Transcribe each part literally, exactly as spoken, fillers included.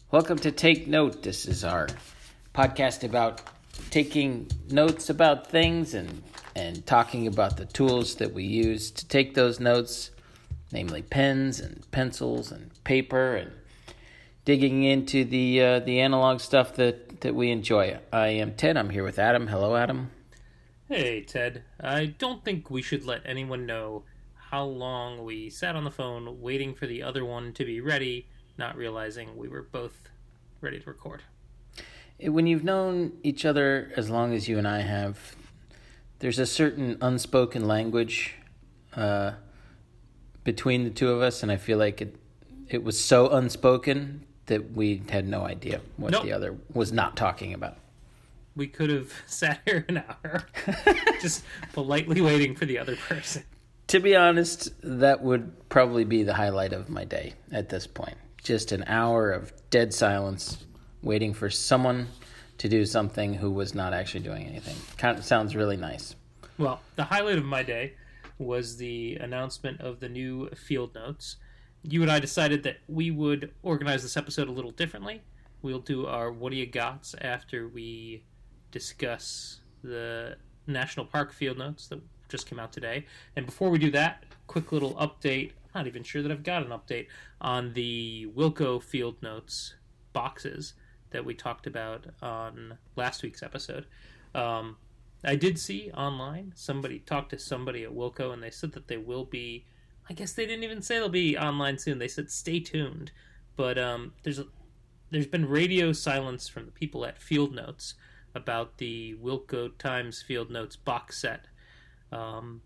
Welcome to Take Note. This is our podcast about taking notes about things and, and talking about the tools that we use to take those notes, namely pens and pencils and paper, and digging into the uh, the analog stuff that, that we enjoy. I am Ted. I'm here with Adam. Hello, Adam. Hey, Ted. I don't think we should let anyone know how long we sat on the phone waiting for the other one to be ready, not realizing we were both ready to record. When you've known each other as long as you and I have, there's a certain unspoken language uh, between the two of us, and I feel like it it was so unspoken that we had no idea what Nope. the other was not talking about. We could have sat here an hour just politely waiting for the other person. To be honest, that would probably be the highlight of my day at this point. Just an hour of dead silence, waiting for someone to do something who was not actually doing anything. Kind of sounds really nice. Well, the highlight of my day was the announcement of the new field notes. You and I decided that we would organize this episode a little differently. We'll do our What Do You Gots after we discuss the National Park field notes that just came out today. And before we do that, quick little update. I'm not even sure that I've got an update on the Wilco field notes boxes that we talked about on last week's episode. Um, I did see online somebody talked to somebody at Wilco, and they said that they will be. I guess they didn't even say they'll be online soon. They said stay tuned. But um, there's a, there's been radio silence from the people at Field Notes about the Wilco Times Field Notes box set. Um,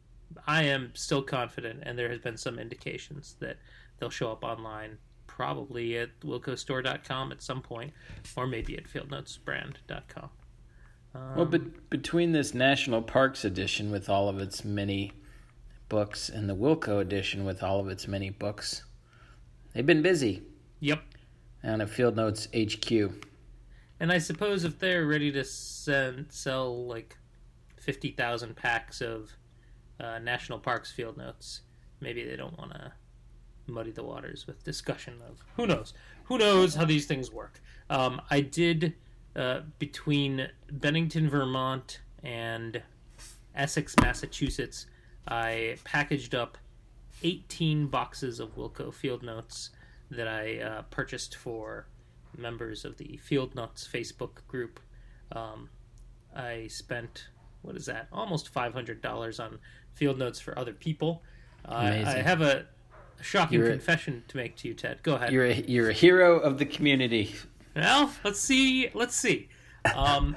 I am still confident, and there has been some indications that they'll show up online, probably at wilco store dot com at some point, or maybe at field notes brand dot com. Um, Well, but between this National Parks edition with all of its many books and the Wilco edition with all of its many books, they've been busy. Yep. Down at Field Notes H Q. And I suppose if they're ready to send, sell like fifty thousand packs of uh, National Parks field notes, maybe they don't want to muddy the waters with discussion of who knows. Who knows how these things work. Um, I did, uh, between Bennington, Vermont and Essex, Massachusetts, I packaged up eighteen boxes of Wilco field notes that I uh, purchased for members of the Field Notes Facebook group. Um, I spent, what is that, almost five hundred dollars on field notes for other people. Uh, I have a shocking You're a- confession to make to you, Ted. Go ahead. You're a, you're a hero of the community. Well, let's see. Let's see. Um,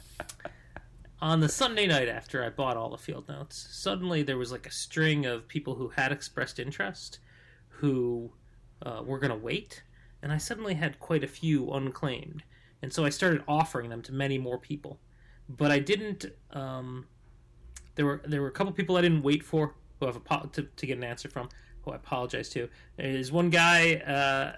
on the Sunday night after I bought all the field notes, suddenly there was like a string of people who had expressed interest who uh, were going to wait, and I suddenly had quite a few unclaimed. And so I started offering them to many more people. But I didn't... Um, there were there were a couple people I didn't wait for who I've apo- to, to get an answer from, who I apologize to. There's one guy... Uh,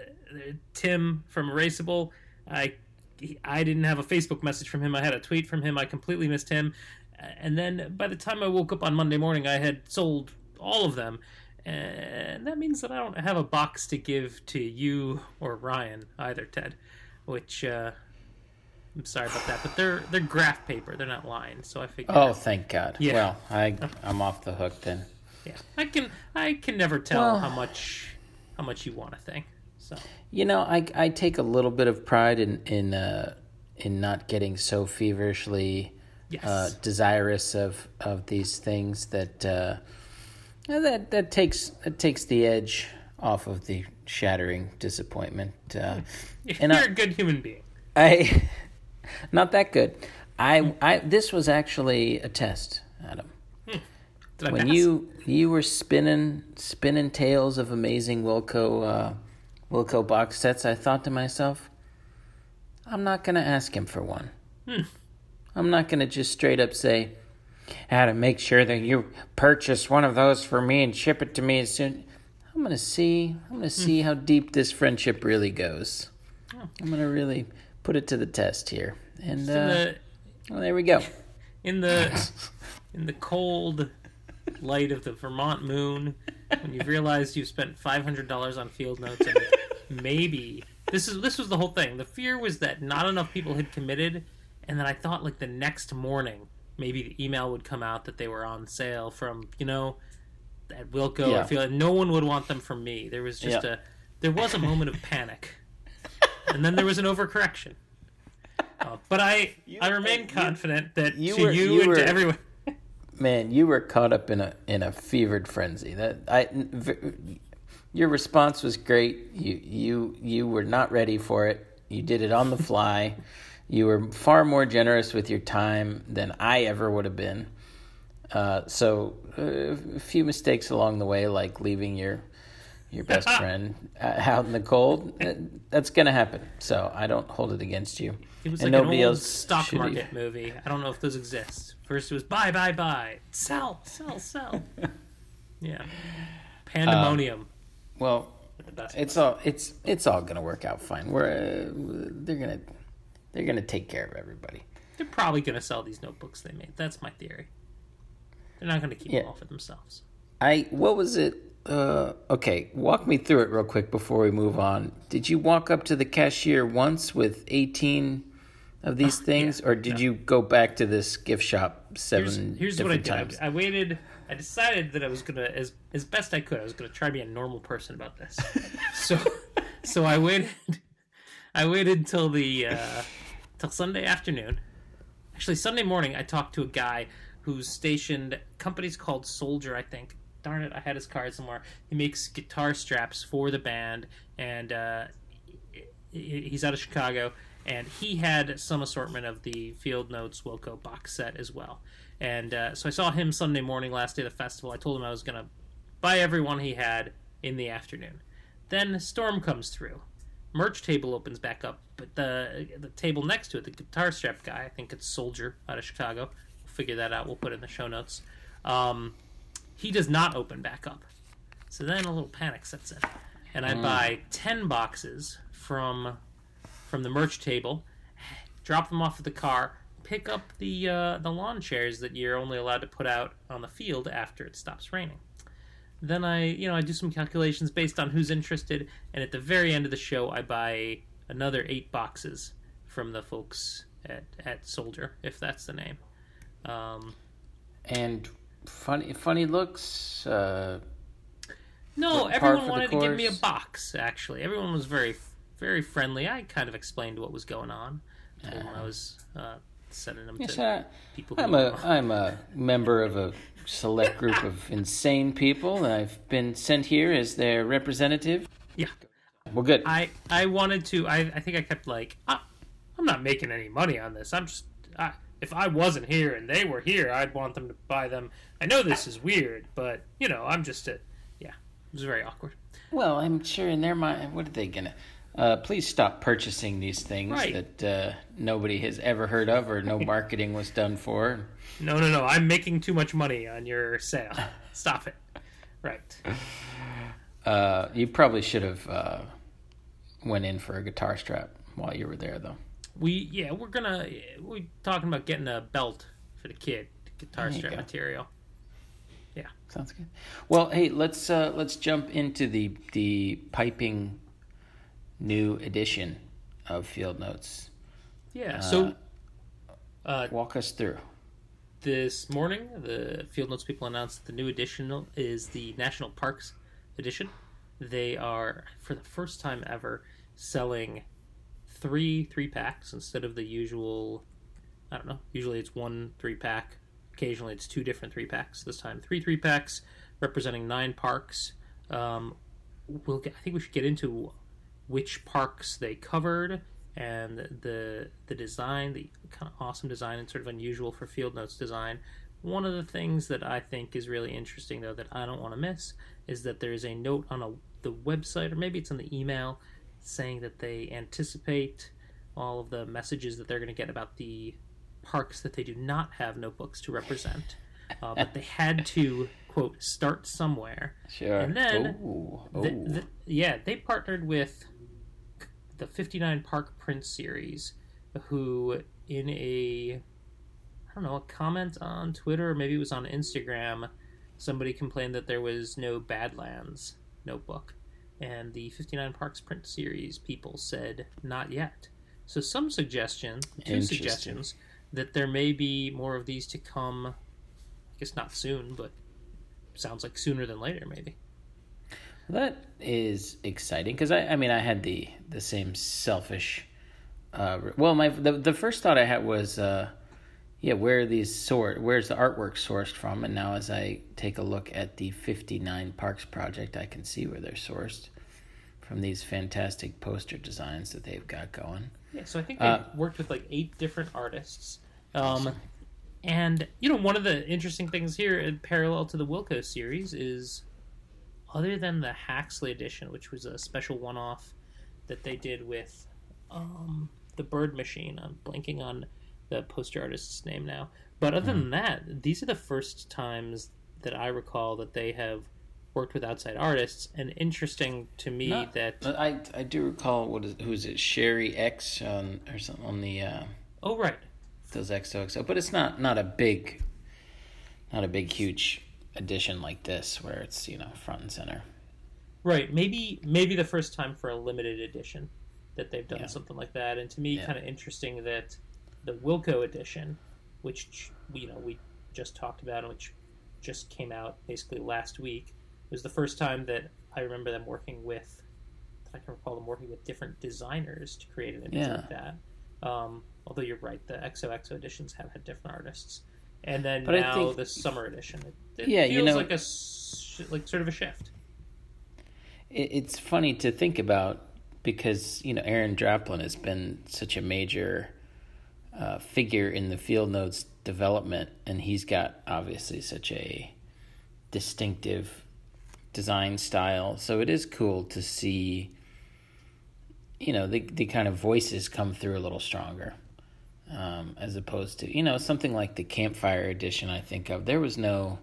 Tim from Erasable. I I didn't have a Facebook message from him. I had a tweet from him. I completely missed him. And then by the time I woke up on Monday morning, I had sold all of them. And that means that I don't have a box to give to you or Ryan either, Ted. Which uh, I'm sorry about that, but they're they're graph paper. They're not lined, so I figured. Oh, thank God. Yeah. Well, I I'm off the hook then. Yeah, I can I can never tell Well, how much how much you want a thing. So. You know, I, I take a little bit of pride in in uh, in not getting so feverishly Yes. uh, desirous of, of these things that uh, that that takes that takes the edge off of the shattering disappointment. Uh, You're and I- a good human being. I not that good. I I this was actually a test, Adam. Did I When pass? you you were spinning spinning tales of amazing Wilco uh, Wilco box sets, I thought to myself, I'm not going to ask him for one. Hmm. I'm not going to just straight up say, Adam, make sure that you purchase one of those for me and ship it to me as soon. I'm going to see. I'm going to see how deep this friendship really goes. Oh. I'm going to really put it to the test here. And in uh, the well, there we go. in the in the cold light of the Vermont moon, when you've realized you've spent five hundred dollars on field notes and maybe this is this was the whole thing. The fear was that not enough people had committed, and then I thought like the next morning maybe the email would come out that they were on sale from, you know, at Wilco. Yeah. I feel like no one would want them from me. There was just Yeah. a there was a moment of panic, and then there was an overcorrection. Uh, but I You- I remain you- confident that you to were- you, you and were- to everyone. Man, you were caught up in a in a fevered frenzy. That I, v- your response was great. You you you were not ready for it. You did it on the fly. You were far more generous with your time than I ever would have been. Uh, so uh, a few mistakes along the way, like leaving your your best friend uh, out in the cold. uh, That's gonna happen. So I don't hold it against you. It was And like an nobody old else stock should market either. movie. I don't know if those exist. First it was buy, buy, buy, sell, sell, sell. Yeah, pandemonium. Well, The best it's all it's it's all gonna work out fine. We're uh, they're gonna they're gonna take care of everybody. They're probably going to sell these notebooks they made. That's my theory. They're not going to keep Yeah. them all for themselves. I what was it? Uh, okay, walk me through it real quick before we move on. Did you walk up to the cashier once with eighteen of these things, yeah, or did no. you go back to this gift shop seven Here's, here's what I different did. times? I, I waited. I decided that I was gonna, as as best I could, I was gonna try to be a normal person about this. so, so I waited. I waited until the uh, till Sunday afternoon. Actually, Sunday morning, I talked to a guy who's stationed. Company's called Soldier, I think. Darn it, I had his card somewhere. He makes guitar straps for the band, and uh, he- he's out of Chicago. And he had some assortment of the Field Notes Wilco box set as well. And uh, so I saw him Sunday morning, last day of the festival. I told him I was going to buy everyone he had in the afternoon. Then Storm comes through. Merch table opens back up, but the the table next to it, the guitar strap guy, I think it's Soldier out of Chicago. We'll figure that out. We'll put it in the show notes. Um, he does not open back up. So then a little panic sets in. And I buy ten boxes from from the merch table, drop them off at the car, pick up the uh, the lawn chairs that you're only allowed to put out on the field after it stops raining. Then I, you know, I do some calculations based on who's interested, and at the very end of the show, I buy another eight boxes from the folks at, at Soldier, if that's the name. Um, And funny funny looks. Uh, no, Par everyone for the wanted to give me a course. box, actually. Everyone was very, very friendly. I kind of explained what was going on when I was uh, sending them yes, to I, people who I'm a I'm a member of a select group of insane people, and I've been sent here as their representative. Yeah. Well, good. I, I wanted to, I, I think I kept like, I, I'm not making any money on this. I'm just, I, if I wasn't here and they were here, I'd want them to buy them. I know this is weird, but, you know, I'm just a, yeah, it was very awkward. Well, I'm sure in their mind, what are they gonna? Uh, please stop purchasing these things Right. that uh, nobody has ever heard of or no marketing was done for. No, no, no, I'm making too much money on your sale. Stop it. Right. Uh, you probably should have uh, went in for a guitar strap while you were there, though. We, yeah, we're gonna, we're talking about getting a belt for the kid, guitar There you strap go. material. Sounds good. Well, hey, let's uh, let's jump into the the piping new edition of Field Notes. Yeah, so uh, Walk us through. this morning, the Field Notes people announced that the new edition is the National Parks edition. They are, for the first time ever, selling three three packs instead of the usual. I don't know. Usually it's one three pack. Occasionally it's two different three packs. This time three three packs representing nine parks. Um, we'll get, I think we should get into which parks they covered and the the design, the kind of awesome design and sort of unusual for Field Notes design. One of the things that I think is really interesting, though, that I don't want to miss, is that there's a note on a, the website, or maybe it's in the email, saying that they anticipate all of the messages that they're going to get about the parks that they do not have notebooks to represent. Uh, but they had to, quote, start somewhere. Sure. And then, Ooh, the, ooh. the, yeah, they partnered with the fifty-nine Park Prince series, who in a, I don't know, a comment on Twitter, or maybe it was on Instagram, somebody complained that there was no Badlands notebook. and the fifty-nine Parks Print Series people said not yet. So some suggestion, two suggestions, that there may be more of these to come. I guess not soon, but sounds like sooner than later, maybe. That is exciting because I, I mean, I had the the same selfish. Uh, well, my the the first thought I had was, uh, yeah, where are these sort? Where's the artwork sourced from? And now, as I take a look at the fifty-nine Parks project, I can see where they're sourced from these fantastic poster designs that they've got going. Yeah, so I think they've uh, worked with like eight different artists. Um, awesome. And you know, one of the interesting things here, in parallel to the Wilco series, is other than the Haxley edition, which was a special one-off that they did with um, the Bird Machine. I'm blanking on the poster artist's name now. But other mm-hmm. than that, these are the first times that I recall that they have worked with outside artists. And interesting to me Not, that I I do recall what is who's it Sherry X on or something on the uh, oh right those X O X O, but it's not not a big not a big huge edition like this where it's, you know, front and center. Right. Maybe maybe the first time for a limited edition that they've done yeah. something like that. And to me, yeah. kind of interesting that the Wilco edition, which, you know, we just talked about and which just came out basically last week, was the first time that I remember them working with, I can recall them working with different designers to create an image yeah. like that. Um, although you're right, the X O X O editions have had different artists. And then but now think, the summer edition, it, it yeah, feels you know, like a like sort of a shift. It, it's funny to think about because, you know, Aaron Draplin has been such a major uh, figure in the Field Notes development, and he's got obviously such a distinctive design style. So it is cool to see, you know, the the kind of voices come through a little stronger. Um, as opposed to, you know, something like the Campfire edition I think of. There was no,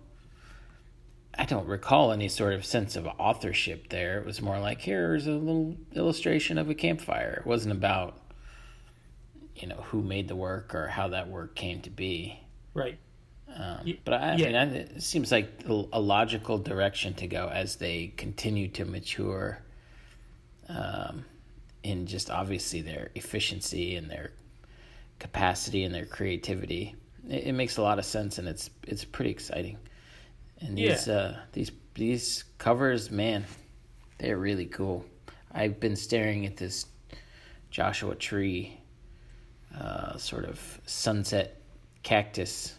I don't recall any sort of sense of authorship there. It was more like, here's a little illustration of a campfire. It wasn't about, you know, who made the work or how that work came to be. Right. Um, but I, yeah. I mean, I, it seems like a logical direction to go as they continue to mature um, in just obviously their efficiency and their capacity and their creativity. It, it makes a lot of sense, and it's it's pretty exciting. And these yeah. uh, these these covers, man, they're really cool. I've been staring at this Joshua Tree uh, sort of sunset cactus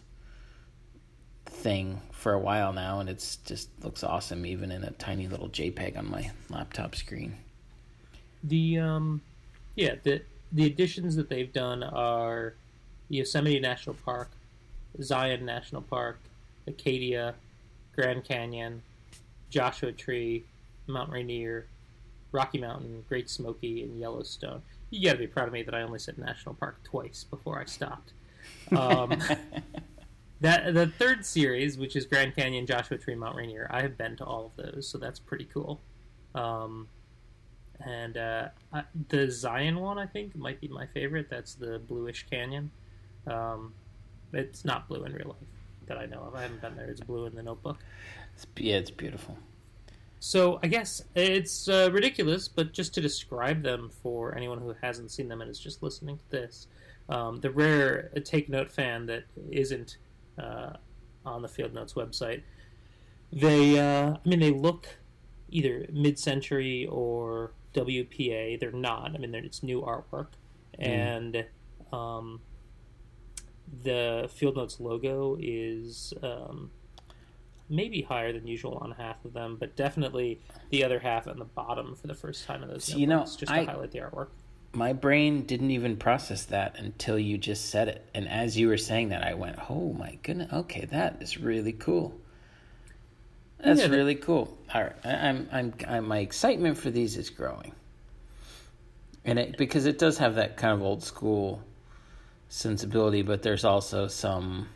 thing for a while now, and it's just looks awesome even in a tiny little JPEG on my laptop screen. The um yeah, the the additions that they've done are Yosemite National Park, Zion National Park, Acadia, Grand Canyon, Joshua Tree, Mount Rainier, Rocky Mountain, Great Smoky, and Yellowstone. You got to be proud of me that I only said National Park twice before I stopped. Um, that the third series, which is Grand Canyon, Joshua Tree, Mount Rainier, I have been to all of those, so that's pretty cool. Um, and uh, I, the Zion one, I think, might be my favorite. That's the bluish canyon. Um, it's not blue in real life that I know of. I haven't been there. It's blue in the notebook. It's, yeah, it's beautiful. So I guess it's uh, ridiculous, but just to describe them for anyone who hasn't seen them and is just listening to this, um, the rare Take Note fan that isn't uh, on the Field Notes website, they, uh, I mean, they look either mid-century or W P A. They're not. I mean, it's new artwork. Mm. And um, the Field Notes logo is um, maybe higher than usual on half of them, but definitely the other half on the bottom for the first time in those so, you know, just to I, highlight the artwork. My brain didn't even process that until you just said it. And as you were saying that, I went, oh my goodness, okay, that is really cool. That's yeah, really cool. All right, I, I'm, I'm, I'm, my excitement for these is growing, and it because it does have that kind of old school sensibility, but there's also some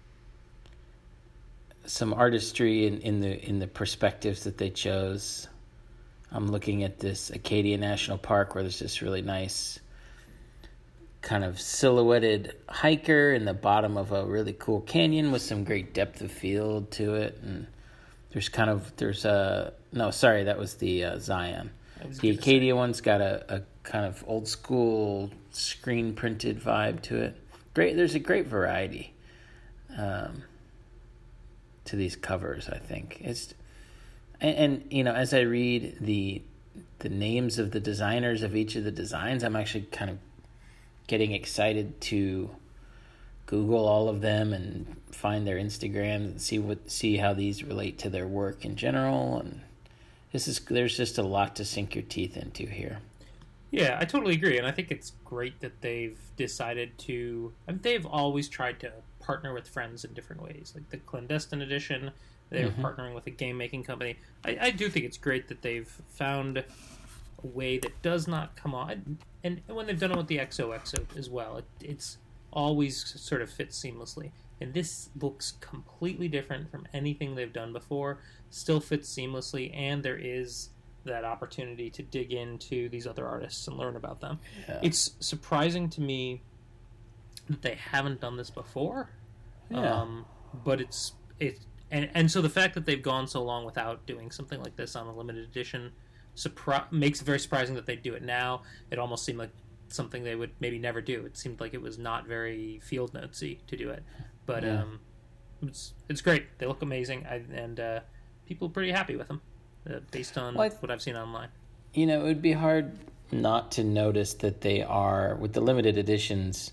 some artistry in, in the in the perspectives that they chose. I'm looking at this Acadia National Park where there's this really nice kind of silhouetted hiker in the bottom of a really cool canyon with some great depth of field to it, and There's kind of there's a no, sorry, that was the uh, Zion. The gonna Acadia one's got a, a kind of old school screen printed vibe to it. Great, there's a great variety um, to these covers. I think it's and, and you know as I read the the names of the designers of each of the designs, I'm actually kind of getting excited to Google all of them and find their Instagrams and see what see how these relate to their work in general. And this is there's just a lot to sink your teeth into here. Yeah, I totally agree, and I think it's great that they've decided to. I mean, they've always tried to partner with friends in different ways, like the Clandestine Edition. They're mm-hmm. partnering with a game making company. I, I do think it's great that they've found a way that does not come on, and when they've done it with the X O X O as well, it, it's always sort of fits seamlessly. And this looks completely different from anything they've done before. Still fits seamlessly, and there is that opportunity to dig into these other artists and learn about them. Yeah. It's surprising to me that they haven't done this before. Yeah. Um, but it's it and and so the fact that they've gone so long without doing something like this on a limited edition surpri- makes it very surprising that they do it now. It almost seemed like something they would maybe never do. It seemed like it was not very field notesy to do it, but yeah. um, it's it's great. They look amazing, I, and uh, people are pretty happy with them. Uh, based on well, th- what I've seen online. You know, it would be hard not to notice that they are, with the limited editions,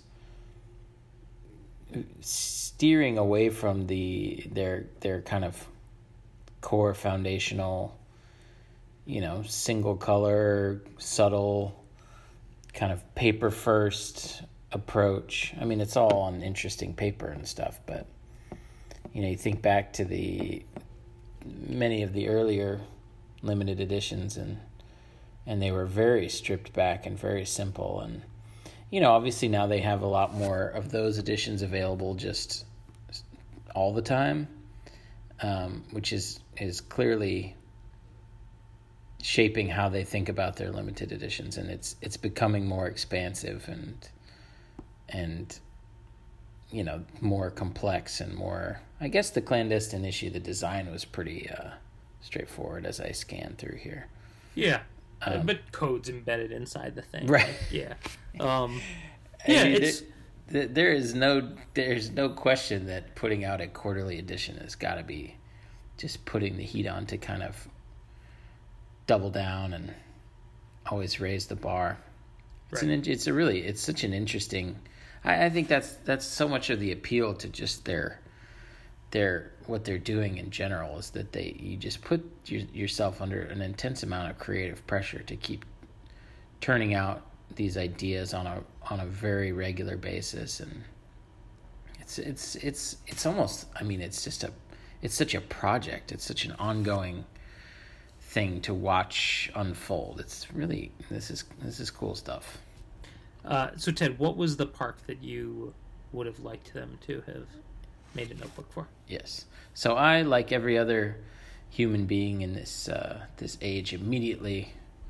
steering away from the their their kind of core foundational, you know, single color, subtle, kind of paper first approach. I mean, it's all on interesting paper and stuff, but you know, you think back to the many of the earlier limited editions, and and they were very stripped back and very simple. And you know, obviously now they have a lot more of those editions available just all the time, um, which is is clearly shaping how they think about their limited editions, and it's it's becoming more expansive and and you know, more complex and more. I guess the Clandestine issue, the design was pretty uh, straightforward as I scanned through here. Yeah, um, but code's embedded inside the thing. Right. Like, yeah. Um, yeah, I mean, it's... There, there is no there's no question that putting out a quarterly edition has got to be just putting the heat on to kind of double down and always raise the bar. It's right. an it's a really it's such an interesting. I, I think that's that's so much of the appeal to just their their what they're doing in general is that they you just put your, yourself under an intense amount of creative pressure to keep turning out these ideas on a on a very regular basis, and it's it's it's it's almost I mean it's just a it's such a project, it's such an ongoing thing to watch unfold. It's really this is this is cool stuff. Uh, so Ted, what was the park that you would have liked them to have made a notebook for? Yes. So I, like every other human being in this uh, this age, immediately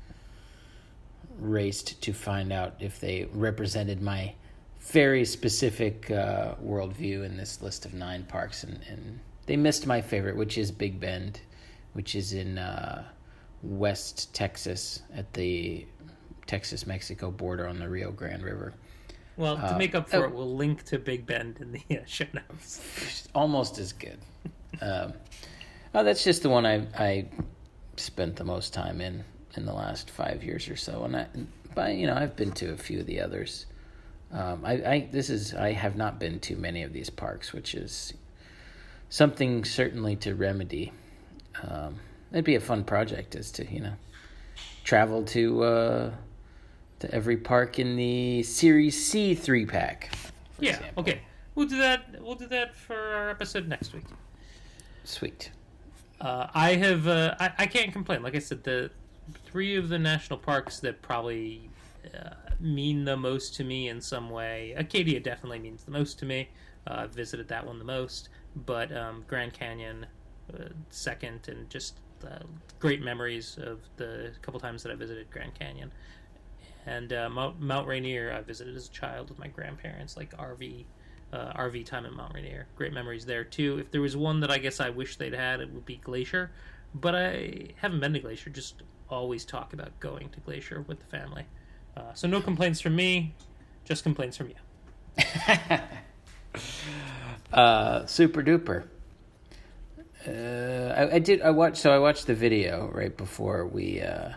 raced to find out if they represented my very specific uh, worldview in this list of nine parks, and, and they missed my favorite, which is Big Bend, which is in uh, West Texas at the Texas-Mexico border on the Rio Grande River. Well, to make up for uh, it, we'll link to Big Bend in the uh, show notes. Almost as good. um, oh, that's just the one I I spent the most time in in the last five years or so, and I, but you know, I've been to a few of the others. Um, I, I this is I have not been to many of these parks, which is something certainly to remedy. Um, it'd be a fun project, is to you know travel to. Uh, to every park in the Series C three pack. Yeah, example. Okay. We'll do that we'll do that for our episode next week. Sweet. Uh, I have uh, I, I can't complain. Like I said, the three of the national parks that probably uh, mean the most to me in some way. Acadia definitely means the most to me. Uh, I've visited that one the most, but um, Grand Canyon uh, second, and just uh, great memories of the couple times that I visited Grand Canyon. And uh, Mount, Mount Rainier I visited as a child with my grandparents, like R V uh, R V time at Mount Rainier. Great memories there, too. If there was one that I guess I wish they'd had, it would be Glacier. But I haven't been to Glacier, just always talk about going to Glacier with the family. Uh, so no complaints from me, just complaints from you. uh, super duper. Uh, I, I did. I watched. So I watched the video right before we uh,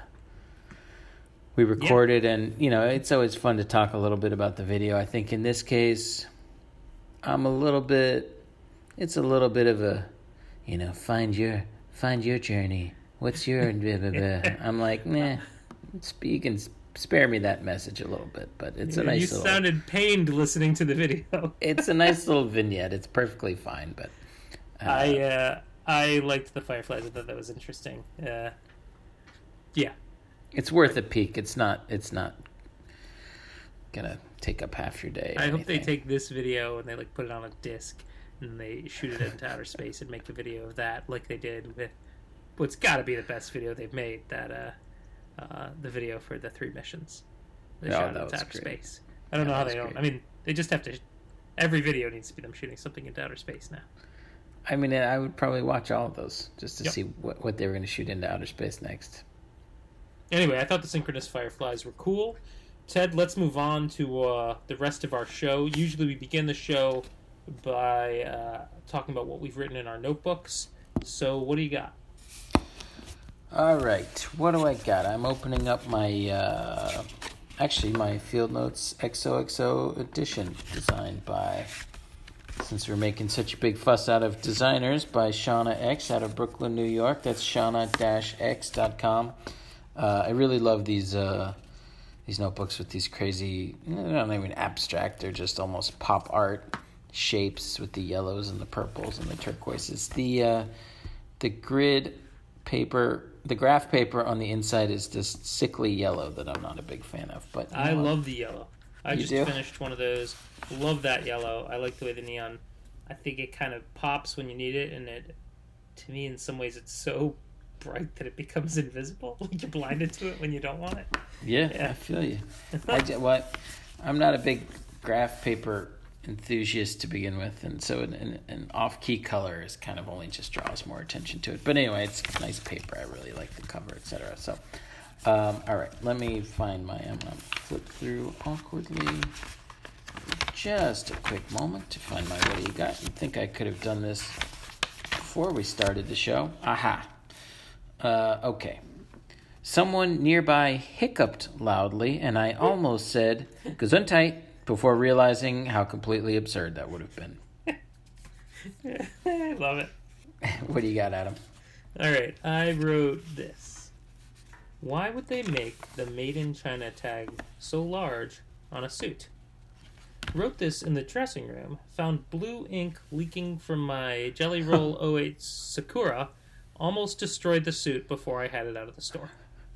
we recorded, yeah. And you know, it's always fun to talk a little bit about the video. I think in this case, I'm a little bit. It's a little bit of a, you know, find your find your journey. What's your blah, blah, blah. I'm like, nah. You can spare me that message a little bit, but it's a nice. You little, sounded pained listening to the video. It's a nice little vignette. It's perfectly fine, but uh, I. Uh... I liked the fireflies. I thought that was interesting. Uh, yeah, it's worth a peek. It's not. It's not gonna take up half your day. I hope anything. They take this video and they like put it on a disc and they shoot it into outer space and make the video of that, like they did with what's got to be the best video they've made. That uh, uh, the video for the three missions. They oh, shot that into was outer great. space. I don't that know how they great. don't. I mean, they just have to. Every video needs to be them shooting something into outer space now. I mean, I would probably watch all of those just to yep. see what, what they were going to shoot into outer space next. Anyway, I thought the synchronous fireflies were cool. Ted, let's move on to uh, the rest of our show. Usually we begin the show by uh, talking about what we've written in our notebooks. So what do you got? All right. What do I got? I'm opening up my, uh, actually, my Field Notes X O X O edition designed by... Since we're making such a big fuss out of designers, by Shauna X out of Brooklyn, New York. That's shauna dash x dot com. Uh, I really love these uh, these notebooks with these crazy, they're not even abstract, they're just almost pop art shapes with the yellows and the purples and the turquoises. The uh, the grid paper, the graph paper on the inside is this sickly yellow that I'm not a big fan of. But I know, love the yellow. I you just do? finished one of those. Love that yellow. I like the way the neon, I think it kind of pops when you need it, and it, to me, in some ways, it's so bright that it becomes invisible. Like you're blinded to it when you don't want it. Yeah, yeah. I feel you. I, what, I'm not a big graph paper enthusiast to begin with, and so an, an, an off-key color is kind of only just draws more attention to it. But anyway, it's nice paper. I really like the cover, et cetera. So, um, all right, let me find my, I'm going to flip through awkwardly. Just a quick moment to find my what do you got. I think I could have done this before we started the show. Aha. Uh, okay. Someone nearby hiccuped loudly, and I almost said Gesundheit before realizing how completely absurd that would have been. I love it. What do you got, Adam? All right, I wrote this. Why would they make the Made in China tag so large on a suit? Wrote this in the dressing room, found blue ink leaking from my Jelly Roll oh eight Sakura, almost destroyed the suit before I had it out of the store.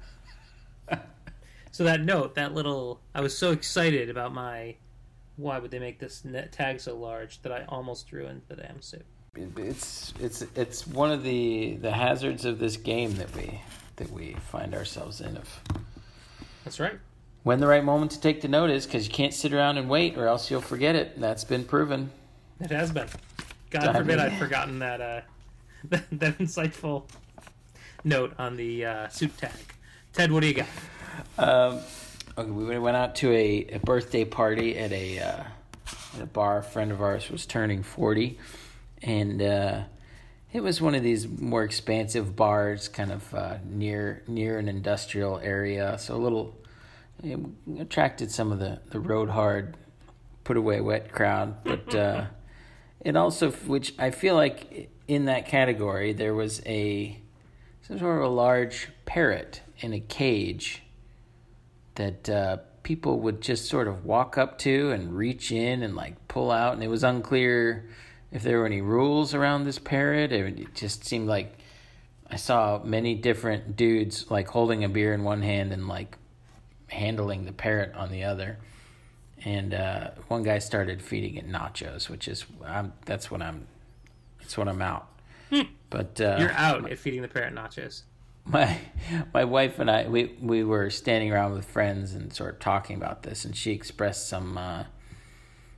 So that note, that little, I was so excited about my, why would they make this net tag so large that I almost ruined the damn suit. It's it's it's one of the, the hazards of this game that we that we find ourselves in. Of That's right. When the right moment to take the note is, because you can't sit around and wait, or else you'll forget it. That's been proven. It has been. God I forbid mean, I'd forgotten that uh, that, that insightful note on the uh, suit tag. Ted, what do you got? Um, okay, we went out to a, a birthday party at a uh, at a bar. A friend of ours was turning forty, and uh, it was one of these more expansive bars, kind of uh, near near an industrial area. So a little. It attracted some of the, the road hard, put away wet crowd, but uh, it also, which I feel like in that category, there was a some sort of a large parrot in a cage that uh, people would just sort of walk up to and reach in and like pull out, and it was unclear if there were any rules around this parrot. It just seemed like I saw many different dudes like holding a beer in one hand and like handling the parrot on the other, and uh, one guy started feeding it nachos, which is I'm, that's when I'm that's when I'm out. Hmm. But uh, you're out at feeding the parrot nachos. My my wife and I we we were standing around with friends and sort of talking about this, and she expressed some uh,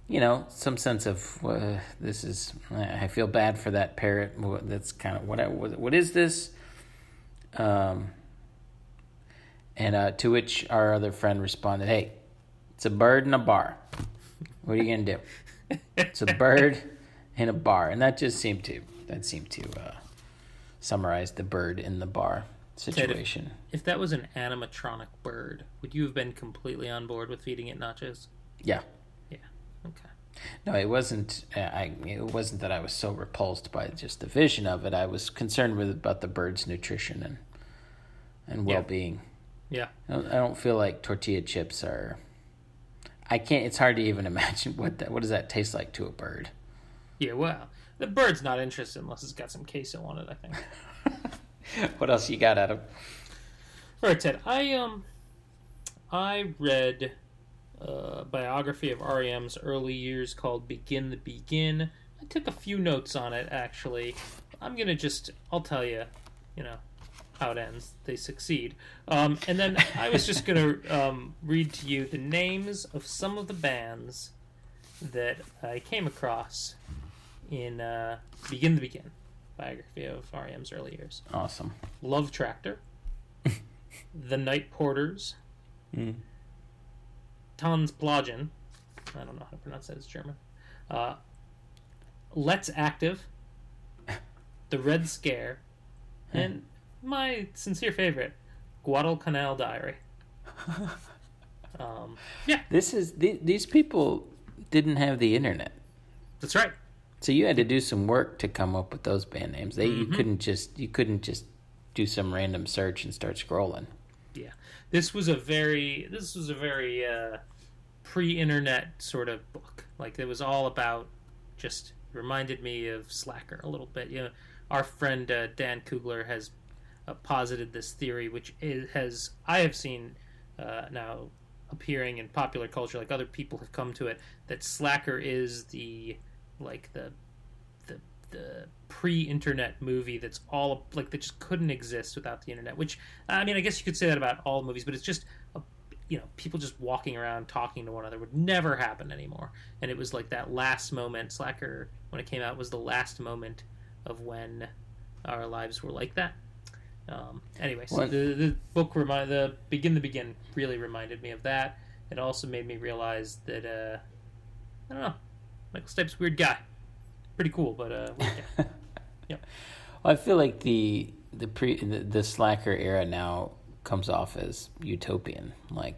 you know, some sense of uh, this is. I feel bad for that parrot. That's kind of what. I, what is this? Um, and uh, to which our other friend responded, "Hey, it's a bird in a bar. What are you gonna do? It's a bird in a bar." And that just seemed to that seemed to uh, summarize the bird in the bar situation. Ted, if, if that was an animatronic bird, would you have been completely on board with feeding it nachos? Yeah. Yeah. Okay. No, it wasn't. Uh, I. It wasn't that I was so repulsed by just the vision of it. I was concerned with about the bird's nutrition and and well being. Yeah. I don't, I don't feel like tortilla chips are. I can't. It's hard to even imagine what that. What does that taste like to a bird? Yeah. Well, the bird's not interested unless it's got some queso on it, I think. What else you got, Adam? All right, Ted. I um, I read a biography of R E M's early years called "Begin the Begin." I took a few notes on it, actually. I'm gonna just, I'll tell you, you know, how it ends. They succeed, um, and then I was just gonna um, read to you the names of some of the bands that I came across in uh, "Begin the Begin." Biography of R E M's early years. Awesome. Love Tractor, The Night Porters, mm. Tanzplagen, I don't know how to pronounce that, it's German, uh, Let's Active, The Red Scare, and my sincere favorite, Guadalcanal Diary. um, yeah. This is th- these people didn't have the internet. That's right. So you had to do some work to come up with those band names. They Mm-hmm. you couldn't just you couldn't just do some random search and start scrolling. Yeah, this was a very this was a very uh, pre-internet sort of book. Like it was all about just reminded me of Slacker a little bit. You know, our friend uh, Dan Kugler has uh, posited this theory, which is, has I have seen uh, now appearing in popular culture. Like other people have come to it, that Slacker is the like the the the pre-internet movie that's all like that just couldn't exist without the internet. Which I mean, I guess you could say that about all movies, but it's just a, you know, people just walking around talking to one another would never happen anymore. And it was like that last moment. Slacker, when it came out, was the last moment of when our lives were like that. Um, anyway, so the the book remind the Begin the Begin really reminded me of that. It also made me realize that uh, I don't know. Michael Stipe's a weird guy. Pretty cool, but uh, weird guy. Yep. Well, I feel like the the pre the, the Slacker era now comes off as utopian. Like,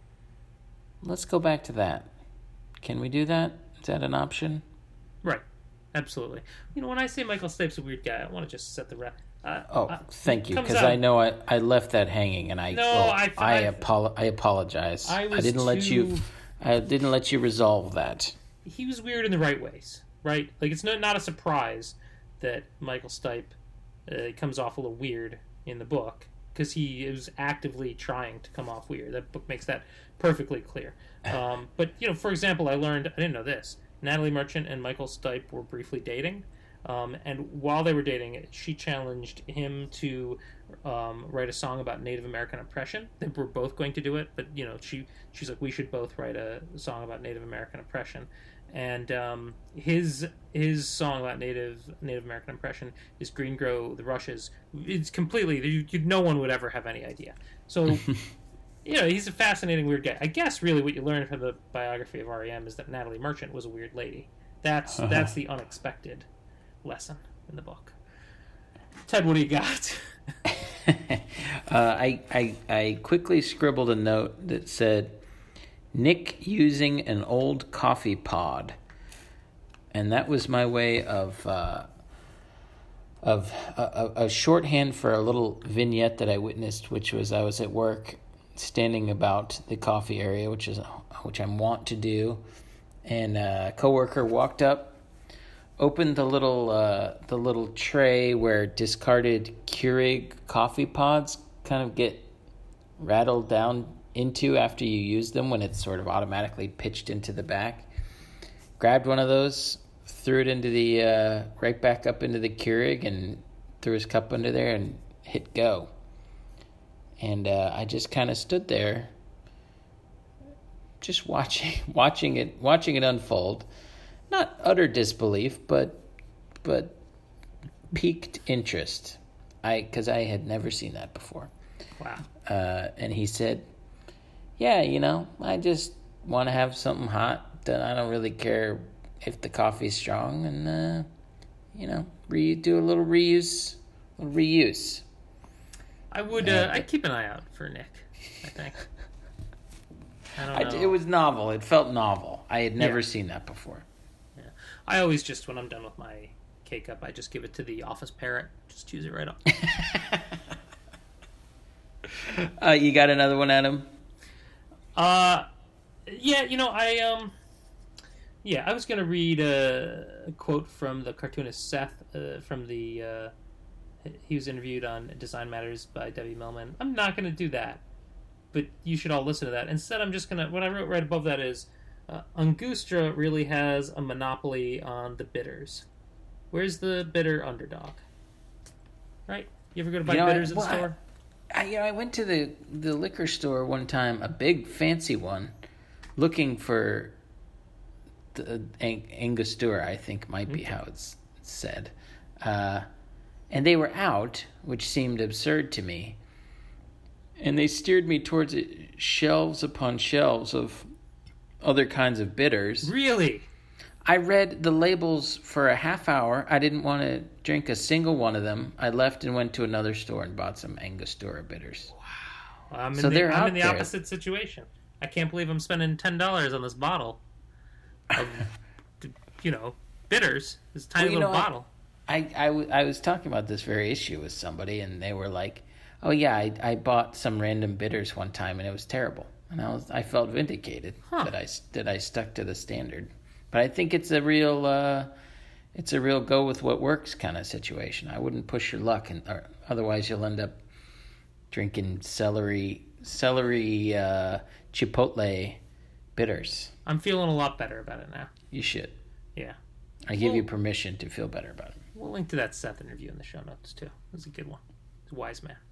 let's go back to that. Can we do that? Is that an option? Right. Absolutely. You know, when I say Michael Stipe's a weird guy, I want to just set the rep. Uh, oh, uh, thank you, because I know I, I left that hanging, and I no, well, I I, I, apolo- I apologize. I, was I didn't too... let you I didn't let you resolve that. He was weird in the right ways, right? Like it's not not a surprise that Michael Stipe uh, comes off a little weird in the book because he is actively trying to come off weird. That book makes that perfectly clear. Um, but you know, for example, I learned I didn't know this. Natalie Merchant and Michael Stipe were briefly dating. Um, and while they were dating, she challenged him to um, write a song about Native American oppression. They were both going to do it, but you know, she she's like, we should both write a song about Native American oppression. And um, his his song about Native Native American oppression is "Green Grow the Rushes." It's completely you, you, no one would ever have any idea. So. You know, he's a fascinating, weird guy. I guess really what you learn from the biography of R E M is that Natalie Merchant was a weird lady. That's uh-huh. that's the unexpected lesson in the book. Ted, what do you got? uh, I, I I quickly scribbled a note that said, Nick using an old coffee pod. And that was my way of uh, of a, a shorthand for a little vignette that I witnessed, which was I was at work standing about the coffee area, which is which I'm wont to do, and a coworker walked up, opened the little uh, the little tray where discarded Keurig coffee pods kind of get rattled down into after you use them when it's sort of automatically pitched into the back. Grabbed one of those, threw it into the uh, right back up into the Keurig, and threw his cup under there and hit go. And uh, I just kind of stood there just watching watching it watching it unfold. Not utter disbelief, but but piqued interest. I because I had never seen that before. Wow. Uh, and he said, "Yeah, you know, I just want to have something hot. That I don't really care if the coffee's strong, and uh, you know, re- do a little reuse, a little reuse." I would. Uh, I'd keep an eye out for Nick. I think. I don't know. I, it was novel. It felt novel. I had never Yeah. seen that before. Yeah. I always just, when I'm done with my K-Cup, I just give it to the office parrot. Just choose it right up. uh, you got another one, Adam? Uh, yeah, you know, I, um, yeah, I was going to read a, a quote from the cartoonist Seth, uh, from the, uh, he was interviewed on Design Matters by Debbie Millman. I'm not going to do that, but you should all listen to that. Instead, I'm just going to, what I wrote right above that is, uh, Angustra really has a monopoly on the bitters. Where's the bitter underdog? Right? You ever go to buy You know, bitters I- at well, the store? I, you know, I went to the, the liquor store one time, a big fancy one, looking for the Ang- Angostura, I think might be how it's said. Uh, and they were out, which seemed absurd to me. And they steered me towards it, shelves upon shelves of other kinds of bitters. Really? I read the labels for a half hour. I didn't want to drink a single one of them. I left and went to another store and bought some Angostura bitters. Wow. I'm in So the, they're I'm out in the there. opposite situation. I can't believe I'm spending ten dollars on this bottle of, you know, bitters. This tiny Well, you little know, I- bottle. I, I, w- I was talking about this very issue with somebody, and they were like, "Oh yeah, I, I bought some random bitters one time, and it was terrible." And I was I felt vindicated Huh. that I that I stuck to the standard. But I think it's a real uh, it's a real go with what works kind of situation. I wouldn't push your luck, and or otherwise you'll end up drinking celery celery uh, chipotle bitters. I'm feeling a lot better about it now. You should. Yeah. I give Well- you permission to feel better about it. We'll link to that Seth interview in the show notes, too. It was a good one. He's a wise man.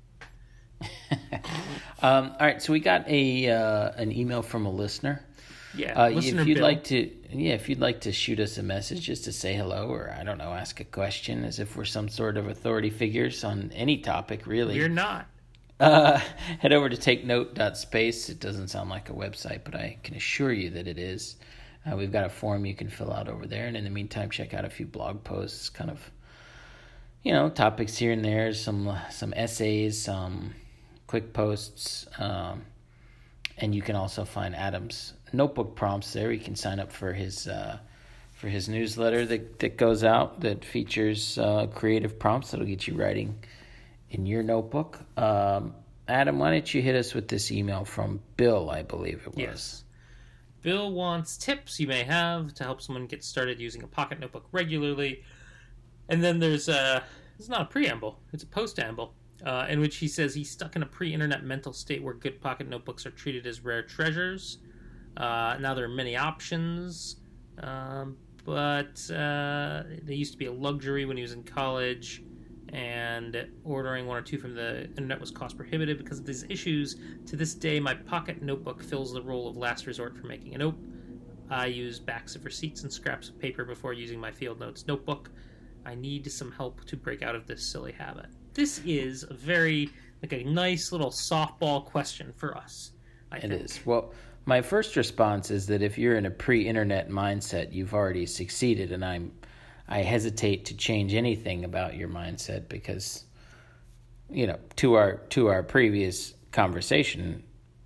um, all right, so we got a uh, an email from a listener. Yeah. Uh, Listener if you'd Bill. like to, yeah, if you'd like to shoot us a message just to say hello, or I don't know, ask a question, as if we're some sort of authority figures on any topic, really. We're not. Uh, head over to take note dot space. It doesn't sound like a website, but I can assure you that it is. Uh, we've got a form you can fill out over there, and in the meantime, check out a few blog posts, kind of, you know, topics here and there, some some essays, some quick posts, um, and you can also find Adam's notebook prompts there. You can sign up for his uh, for his newsletter that that goes out that features uh, creative prompts that'll get you writing in your notebook. Um, Adam, why don't you hit us with this email from Bill, I believe it was. Yes. Bill wants tips you may have to help someone get started using a pocket notebook regularly. And then there's a, it's not a preamble, it's a postamble, uh, in which he says he's stuck in a pre-internet mental state where good pocket notebooks are treated as rare treasures. Uh, now there are many options, um, but uh, they used to be a luxury when he was in college, and ordering one or two from the internet was cost prohibitive because of these issues. To this day, my pocket notebook fills the role of last resort for making a note. I use backs of receipts and scraps of paper before using my field notes notebook. I need some help to break out of this silly habit. This is a very, like a nice little softball question for us, I It think. is. Well, my first response is that if you're in a pre-internet mindset, you've already succeeded, and I'm I hesitate to change anything about your mindset because, you know, to our to our previous conversation,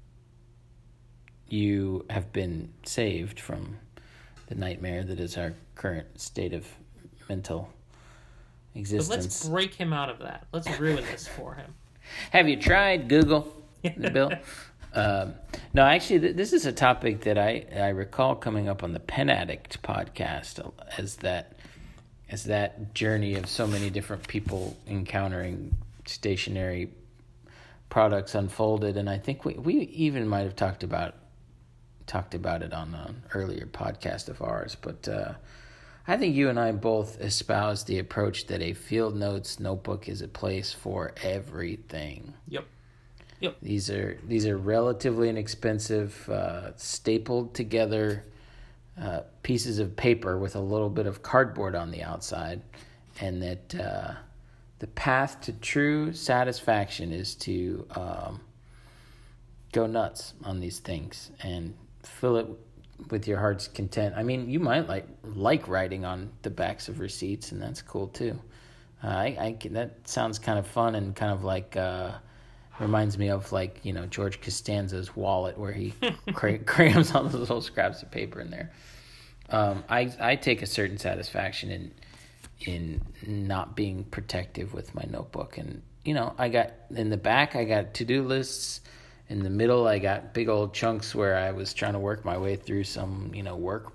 you have been saved from the nightmare that is our current state of mental But existence. let's break him out of that. Let's ruin this for him. Have you tried Google, Bill? Um, no, actually, th- this is a topic that I, I recall coming up on the Pen Addict podcast as that as that journey of so many different people encountering stationary products unfolded, and I think we, we even might have talked about talked about it on an earlier podcast of ours. But uh, I think you and I both espouse the approach that a field notes notebook is a place for everything. Yep. Yep. These are these are relatively inexpensive, uh, stapled together uh, pieces of paper with a little bit of cardboard on the outside, and that uh, the path to true satisfaction is to um, go nuts on these things and fill it with your heart's content. I mean, you might like like writing on the backs of receipts, and that's cool too. Uh, I, I that sounds kind of fun and kind of like uh, reminds me of like you know George Costanza's wallet where he cra- crams all the little scraps of paper in there. Um, I I take a certain satisfaction in in not being protective with my notebook, and you know I got in the back I got to-do lists. In the middle, I got big old chunks where I was trying to work my way through some, you know, work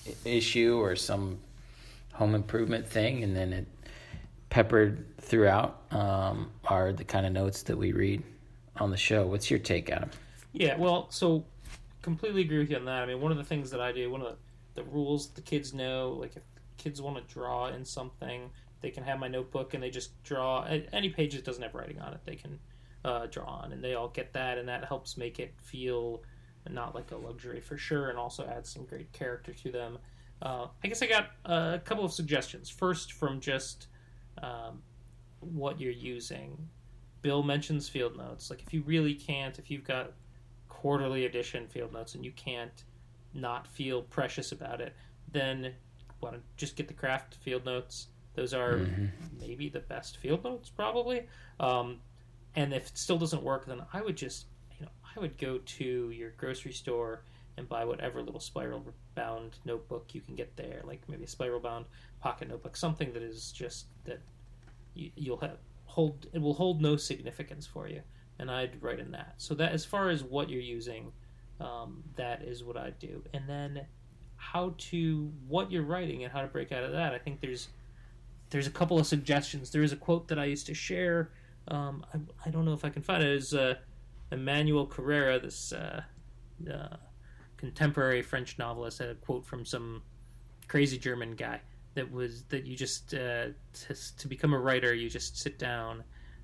issue or some home improvement thing, and then it peppered throughout um, are the kind of notes that we read on the show. What's your take, Adam? Yeah, well, so completely agree with you on that. I mean, one of the things that I do, one of the, the rules the kids know, like if kids want to draw in something, they can have my notebook and they just draw any page that doesn't have writing on it. They can Uh, draw on, and they all get that, and that helps make it feel not like a luxury for sure, and also adds some great character to them. Uh, I guess I got a couple of suggestions. First, from just um, what you're using. Bill mentions field notes. Like if you really can't, if you've got quarterly edition field notes and you can't not feel precious about it, then why don't just get the craft field notes. Those are mm-hmm. maybe the best field notes, probably. Um, And if it still doesn't work, then I would just, you know, I would go to your grocery store and buy whatever little spiral bound notebook you can get there, like maybe a spiral bound pocket notebook, something that is just that you, you'll have hold. It will hold no significance for you, and I'd write in that. So that as far as what you're using, um, that is what I do. And then how to what you're writing and how to break out of that. I think there's there's a couple of suggestions. There is a quote that I used to share. Um, I, I don't know if I can find it. It's uh, Emmanuel Carrera, this uh, uh, contemporary French novelist, had a quote from some crazy German guy that was that you just uh, to, to become a writer, you just sit down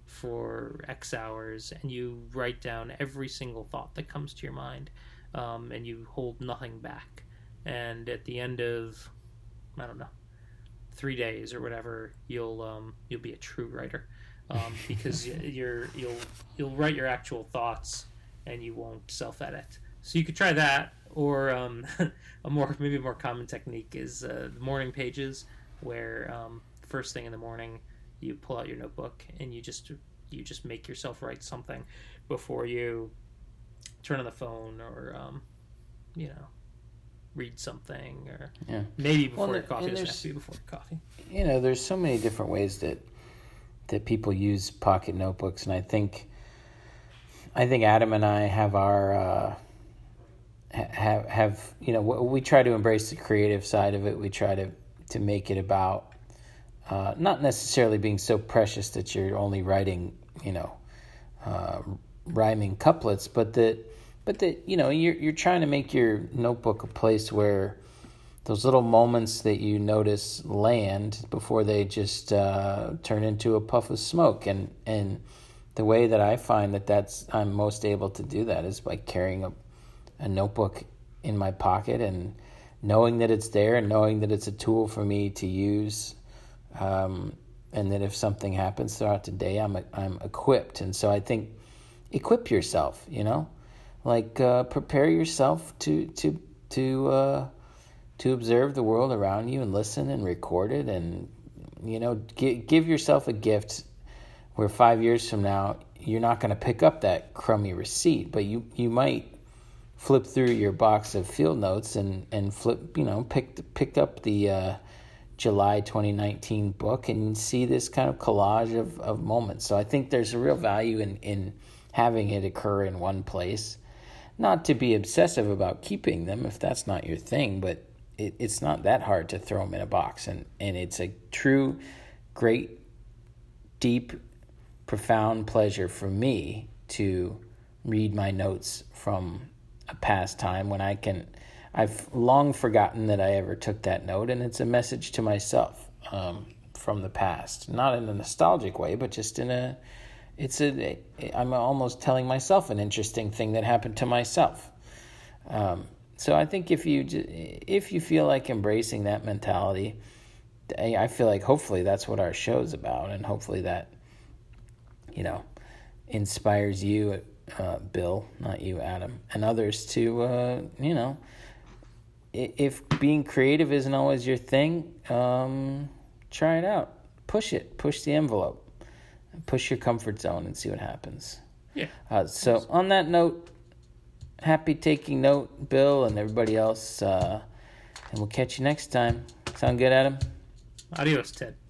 for X hours and you write down every single thought that comes to your mind, um, and you hold nothing back. And at the end of, I don't know, three days or whatever, you'll um, you'll be a true writer. Um, because you're you'll you'll write your actual thoughts and you won't self-edit. So you could try that, or um, a more maybe a more common technique is uh, the morning pages, where um, first thing in the morning you pull out your notebook and you just you just make yourself write something before you turn on the phone or um, you know read something, or yeah. maybe before well, your coffee. Doesn't have to be before your coffee. You know, there's so many different ways that. that people use pocket notebooks, and I think I think Adam and I have our uh, have have you know we try to embrace the creative side of it. We try to to make it about uh, not necessarily being so precious that you're only writing you know uh, rhyming couplets, but that but that you know you're you're trying to make your notebook a place where those little moments that you notice land before they just uh, turn into a puff of smoke. And and the way that I find that that's I'm most able to do that is by carrying a, a notebook in my pocket and knowing that it's there and knowing that it's a tool for me to use, um, and that if something happens throughout the day, I'm I'm equipped. And so I think equip yourself, you know, like uh, prepare yourself to to to. Uh, to observe the world around you and listen and record it, and you know give, give yourself a gift where five years from now you're not going to pick up that crummy receipt, but you you might flip through your box of field notes and and flip you know pick pick up the uh, July twenty nineteen book and see this kind of collage of, of moments. So I think there's a real value in in having it occur in one place, not to be obsessive about keeping them if that's not your thing, but It, it's not that hard to throw them in a box, and, and it's a true, great, deep, profound pleasure for me to read my notes from a past time when I can. I've long forgotten that I ever took that note, and it's a message to myself um, from the past, not in a nostalgic way, but just in a it's a, I'm almost telling myself an interesting thing that happened to myself. Um, so I think if you if you feel like embracing that mentality, I feel like hopefully that's what our show's about, and hopefully that, you know, inspires you, uh, Bill, not you, Adam, and others to, uh, you know, if being creative isn't always your thing, um, try it out. Push it. Push the envelope. Push your comfort zone and see what happens. Yeah. Uh, so on that note, happy taking note, Bill, and everybody else. Uh, and we'll catch you next time. Sound good, Adam? Adios, Ted.